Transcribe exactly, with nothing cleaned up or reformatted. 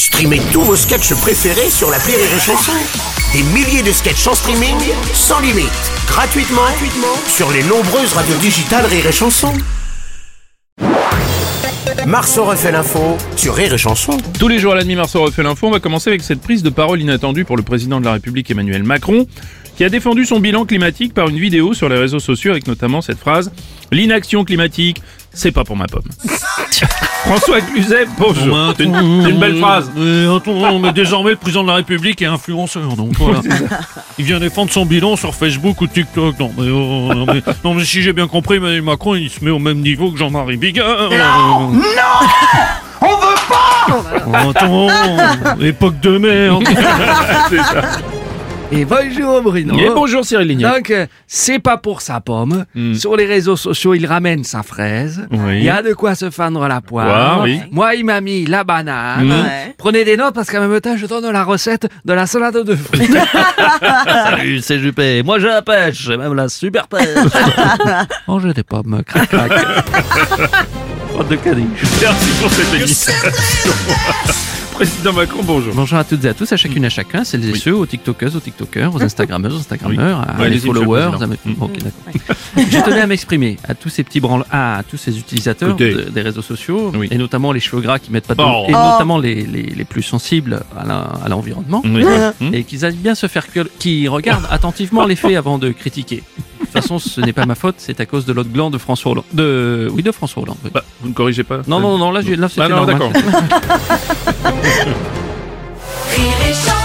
Streamez tous vos sketchs préférés sur l'appli Rire et Chanson. Des milliers de sketchs en streaming, sans limite, gratuitement, gratuitement sur les nombreuses radios digitales Rire et Chanson. Marceau refait l'info sur Rire et Chanson. Tous les jours à la demi, Marceau refait l'info. On va commencer avec cette prise de parole inattendue pour le président de la République Emmanuel Macron, qui a défendu son bilan climatique par une vidéo sur les réseaux sociaux avec notamment cette phrase « L'inaction climatique, c'est pas pour ma pomme ». François Cluzet, bonjour. Oh, C'est une, c'est une belle phrase. Mais, attends, mais désormais le président de la République est influenceur, donc voilà. Il vient défendre son bilan sur Facebook ou TikTok. Non mais, oh, non, mais, non, mais si j'ai bien compris, Emmanuel Macron il se met au même niveau que Jean-Marie Bigard. Non, non, on veut pas. Oh, attends, époque de merde. C'est ça. Et bonjour Bruno. Et bonjour Cyril Lignac. Donc, euh, c'est pas pour sa pomme. Mm. Sur les réseaux sociaux, il ramène sa fraise. Oui. Il y a de quoi se fendre la poire. Poire, oui. Moi, il m'a mis la banane. Mm. Ouais. Prenez des notes parce qu'en même temps, je donne la recette de la salade de fruits. Salut, c'est Juppé. Moi, j'ai la pêche. J'ai même la super pêche. Mangez des pommes, crac crac. Pas de caniche. Merci pour cette émission. Président Macron, bonjour. Bonjour à toutes et à tous, à chacune et à chacun, celles et Oui. ceux, aux TikTokeuses, aux TikTokers, aux Instagrammeuses, aux Instagrammeurs, à Ouais, les allez-y, monsieur le followers. président. à me- Ok, d'accord. Je tenais à m'exprimer à tous ces petits branles, à tous ces utilisateurs Écoutez. de- des réseaux sociaux, Oui. et notamment les cheveux gras qui mettent pas de Oh. et Oh. notamment les, les, les plus sensibles à la- à l'environnement, Oui. Hum. et qu'ils aillent bien se faire que, qui regardent attentivement les faits avant de critiquer. De toute façon, ce n'est pas ma faute, c'est à cause de l'autre gland de François Hollande. De, oui, de François Hollande. oui. Bah, vous ne corrigez pas. Non, non, non, là, j'ai- là c'était Ah non, normal. d'accord. Rire et Chanson.